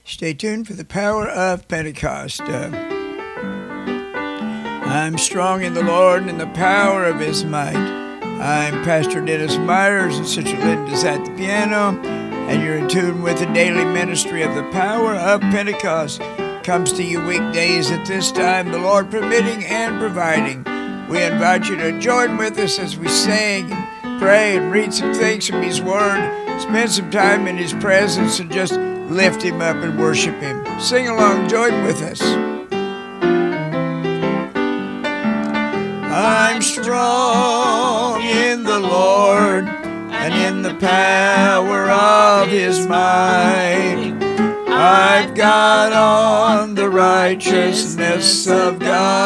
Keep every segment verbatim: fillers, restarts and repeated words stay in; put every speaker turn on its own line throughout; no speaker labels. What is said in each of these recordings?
Stay tuned for the power of Pentecost. Uh, I'm strong in the Lord and in the power of His might. I'm Pastor Dennis Myers, and Sister Linda's at the piano, and you're in tune with the daily ministry of the power of Pentecost. Comes to you weekdays at this time, the Lord permitting and providing. We invite you to join with us as we sing and pray and read some things from His Word, spend some time in His presence, and just lift Him up and worship Him. Sing along, join with us. I'm strong in the Lord and in the power of His might. I've got on the righteousness of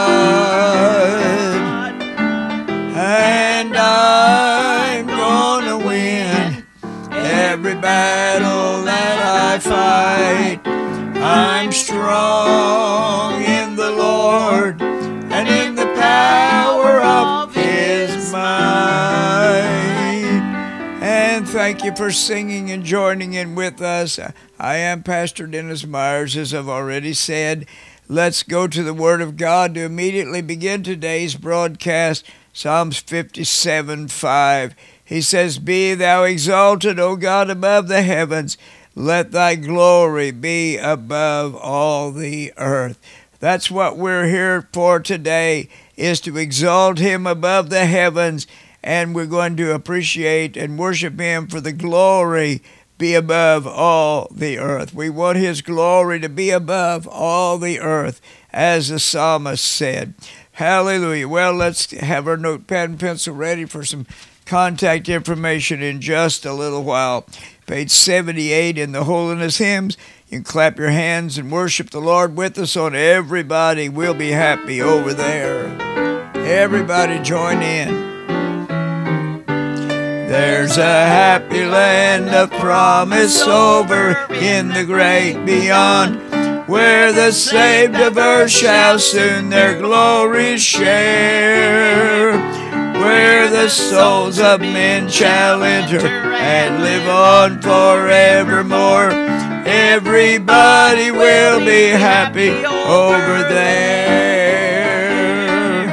God, and I'm gonna win every battle that I fight. I'm strong in the Lord and in the power of His might. And thank you for singing and joining in with us. I am Pastor Dennis Myers, as I've already said. Let's go to the Word of God to immediately begin today's broadcast. Psalms fifty-seven five. He says, Be thou exalted, O God, above the heavens. Let thy glory be above all the earth. That's what we're here for today, is to exalt Him above the heavens. And we're going to appreciate and worship Him for the glory be above all the earth. We want His glory to be above all the earth, as the psalmist said. Hallelujah. Well, let's have our notepad and pencil ready for some contact information in just a little while. Page seventy-eight in the Holiness Hymns. You can clap your hands and worship the Lord with us on Everybody Will Be Happy over there. Everybody join in. There's a happy land of promise over in the great beyond, where the saved of earth shall soon their glory share, where the souls of men shall enter and live on forevermore. Everybody will be happy over there.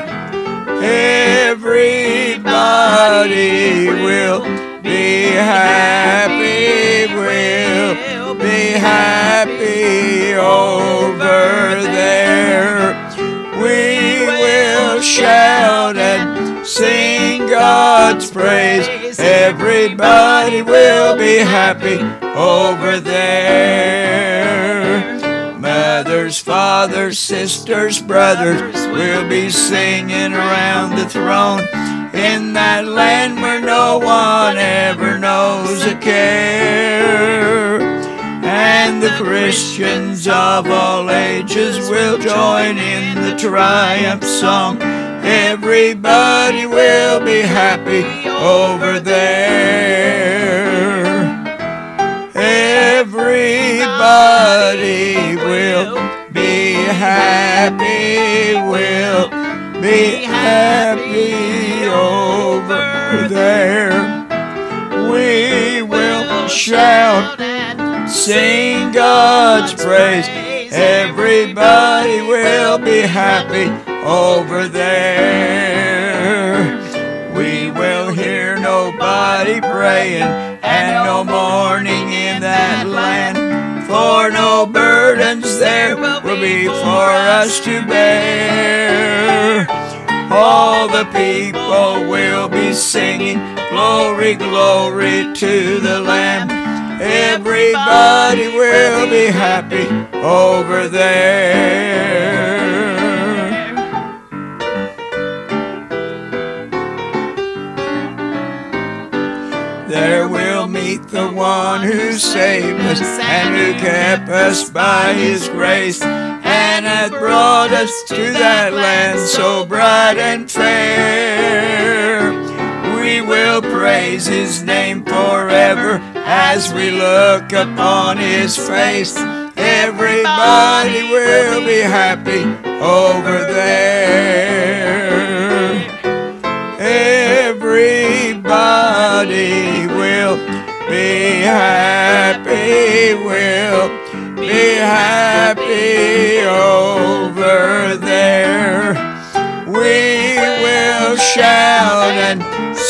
Everybody will be happy, will be happy over there. We will shout and sing God's praise. Everybody will be happy over there. Mothers, fathers, sisters, brothers will be singing around the throne, in that land where no one ever knows a care. And the Christians of all ages will join in the triumph song. Everybody will be happy over there. Everybody will be happy, will be happy over there. We will shout and sing God's praise. Everybody will be happy over there. We will hear nobody praying and no mourning in that land, for no burdens there will be for us to bear. All the people will be singing, glory, glory to the Lamb. Everybody will be happy over there. There we'll meet the one who saved us and who kept us by His grace, and hath brought us to that land so bright and fair. We will praise His name forever as we look upon His face. Everybody will be happy over there. Everybody will be happy, will be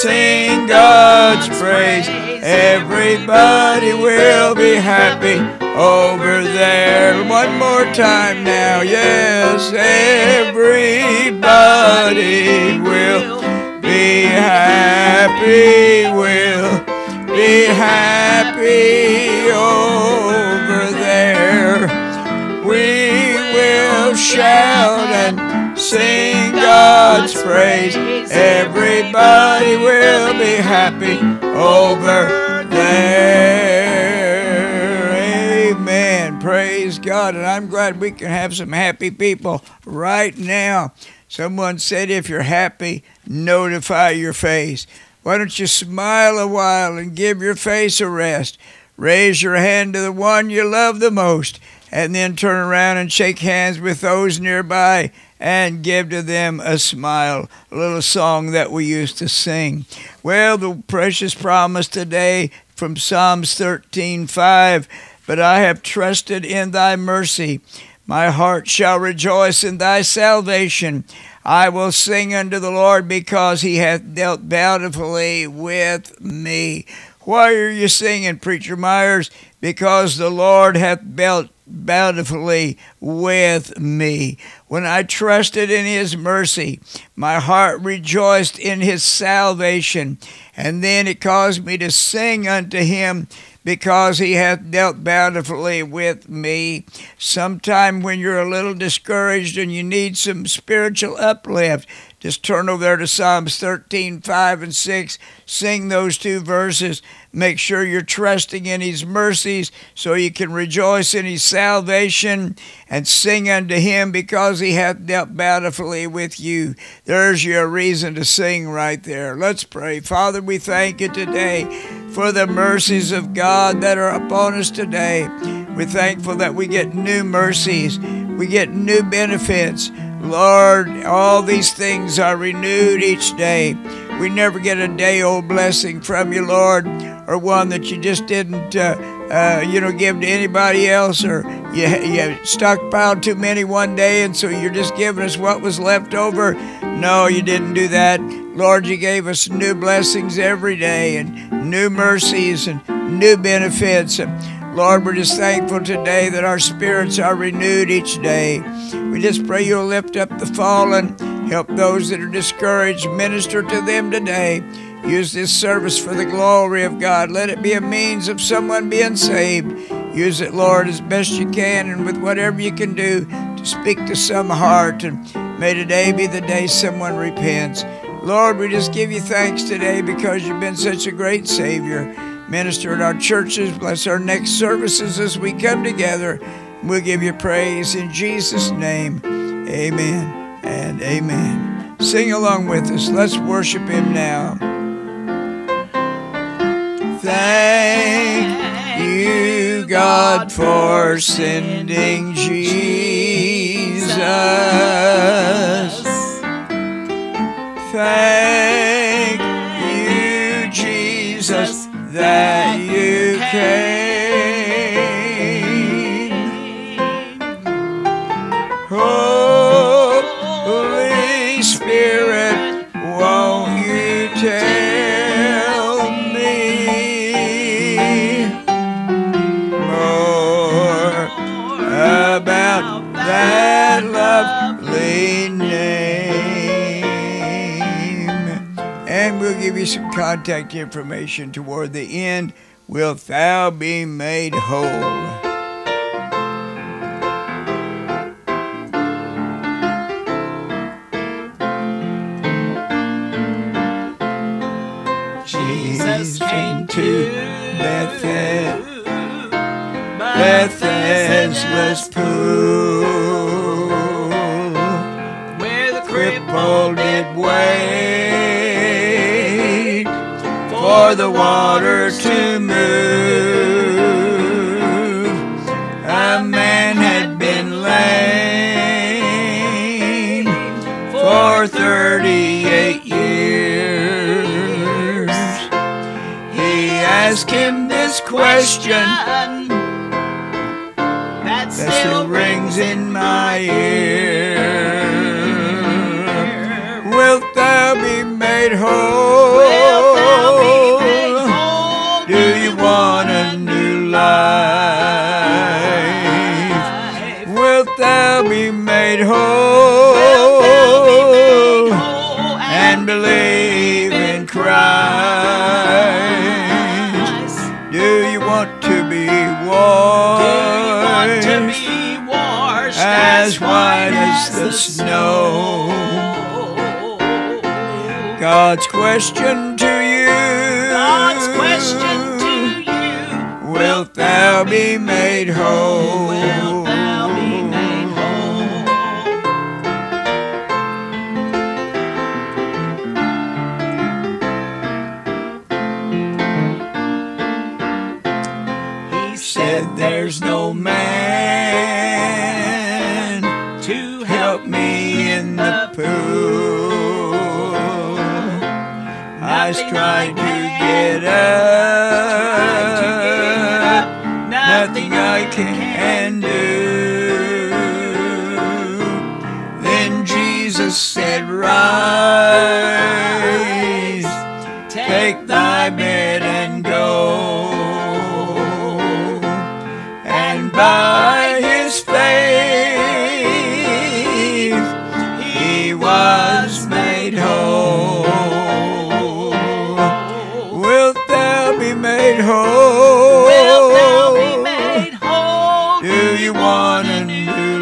sing God's praise. Everybody will be happy over there. One more time now. Yes, everybody will be happy, will be happy over there. We will shout and sing God's praise. Everybody will be happy over there. Amen. Praise God. And I'm glad we can have some happy people right now. Someone said if you're happy, notify your face. Why don't you smile a while and give your face a rest? Raise your hand to the one you love the most, and then turn around and shake hands with those nearby and give to them a smile. A little song that we used to sing. Well, the precious promise today from Psalms thirteen five, but I have trusted in thy mercy. My heart shall rejoice in thy salvation. I will sing unto the Lord because he hath dealt bountifully with me. Why are you singing, Preacher Myers? Because the Lord hath dealt bountifully with me. When I trusted in his mercy, my heart rejoiced in his salvation. And then it caused me to sing unto him because he hath dealt bountifully with me. Sometime when you're a little discouraged and you need some spiritual uplift, just turn over there to Psalms thirteen five and six. Sing those two verses. Make sure you're trusting in his mercies so you can rejoice in his salvation and sing unto him because he hath dealt bountifully with you. There's your reason to sing right there. Let's pray. Father, we thank you today for the mercies of God that are upon us today. We're thankful that we get new mercies. We get new benefits. Lord, all these things are renewed each day. We never get a day-old blessing from you, Lord, or one that you just didn't, uh, uh, you know, give to anybody else, or you, you stockpiled too many one day, and so you're just giving us what was left over. No, you didn't do that. Lord, you gave us new blessings every day, and new mercies, and new benefits. Lord, we're just thankful today that our spirits are renewed each day. We just pray you'll lift up the fallen, help those that are discouraged, minister to them today. Use this service for the glory of God. Let it be a means of someone being saved. Use it, Lord, as best you can and with whatever you can do to speak to some heart. And may today be the day someone repents. Lord, we just give you thanks today because you've been such a great Savior. Minister at our churches. Bless our next services as we come together. We'll give you praise in Jesus' name. Amen and amen. Sing along with us. Let's worship him now. Thank you, God, for sending Jesus. Thank you, Jesus, that you came. Holy Spirit, won't you tell me more about that lovely name? And we'll give you some contact information toward the end. Wilt thou be made whole? Jesus came to Bethel, Bethesda's pool, where the crippled did wait for the water to move. A man had been lame for thirty-eight years. He asked him this question that still rings in my ear. Wilt thou be made whole? be made whole,
Wilt thou be made whole
and believe in Christ? Do you want to be washed?
Do you want to be washed
as white as the snow? God's question to you,
God's question to you,
wilt thou be made whole?
Wilt thou be made whole? He
Said there's no man
to
help me in the pool. I tried to get up, nothing I can do. Then Jesus said, rise, take thy bed and go. And by his faith he was made whole. Wilt thou be made whole?
Wilt thou be made whole?
Do you want a new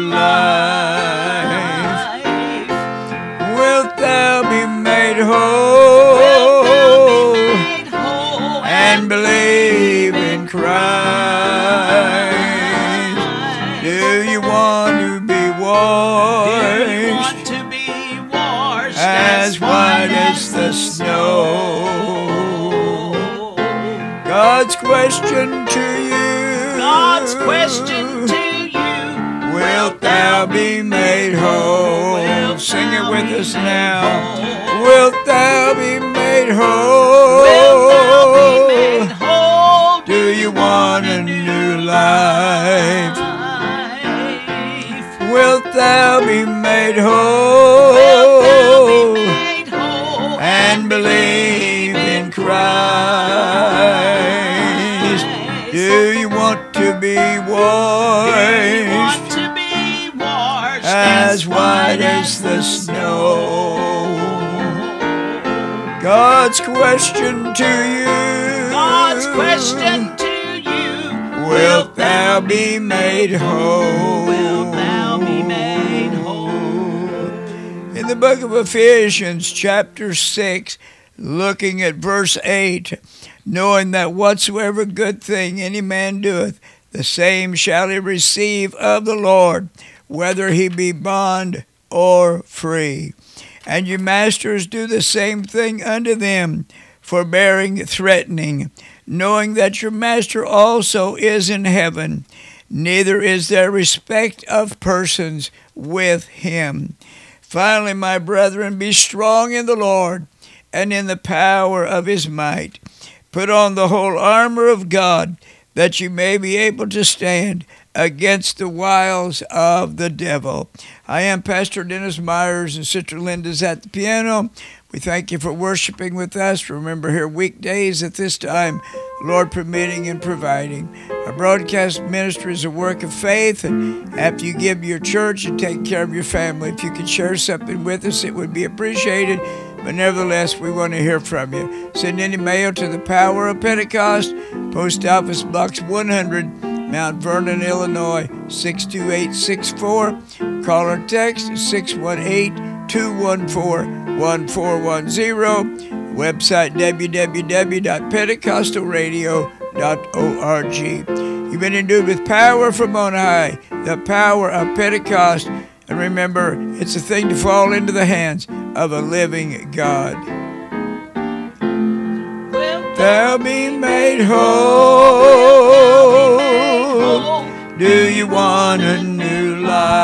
life? Wilt thou be made whole?
Wilt thou be made whole?
And believe in Christ? Do you want to be washed?
Do you want to be washed
as white as the snow? God's question to you,
God's question to you,
wilt thou be made whole?
Wilt
Sing it
thou
with
be
us
made
now.
whole?
Wilt thou be made whole?
Wilt thou be made whole?
Do you want a new life? Wilt thou be made whole?
Wilt thou be made whole?
And believe in Christ? Do you want to be
Do you want
washed
to be washed
as white as the snow? God's question to you,
God's question to you,
wilt thou be made whole?
Wilt thou be made whole?
In the book of Ephesians, chapter six, looking at verse eight, knowing that whatsoever good thing any man doeth, the same shall he receive of the Lord, whether he be bond or free. And you masters do the same thing unto them, forbearing, threatening, knowing that your master also is in heaven, neither is there respect of persons with him. Finally, my brethren, be strong in the Lord and in the power of his might. Put on the whole armor of God, that you may be able to stand against the wiles of the devil. I am Pastor Dennis Myers, and Sister Linda's at the piano. We thank you for worshiping with us. Remember, here weekdays at this time, Lord permitting and providing. Our broadcast ministry is a work of faith, and after you give your church and take care of your family, if you could share something with us, it would be appreciated. But nevertheless, we want to hear from you. Send any mail to the Power of Pentecost, Post Office Box one hundred, Mount Vernon, Illinois, six two eight six four. Call or text six one eight, two one four, one four one zero. Website w w w dot pentecostal radio dot org. You've been endued with power from on high, the power of Pentecost. And remember, it's a thing to fall into the hands of a living God.
Wilt
Thou be made
thou be made
whole.
whole?
Do you want a new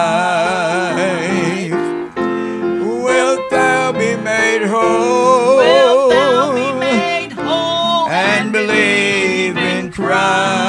life? Wilt thou be made whole?
Wilt thou be made whole?
And believe in Christ?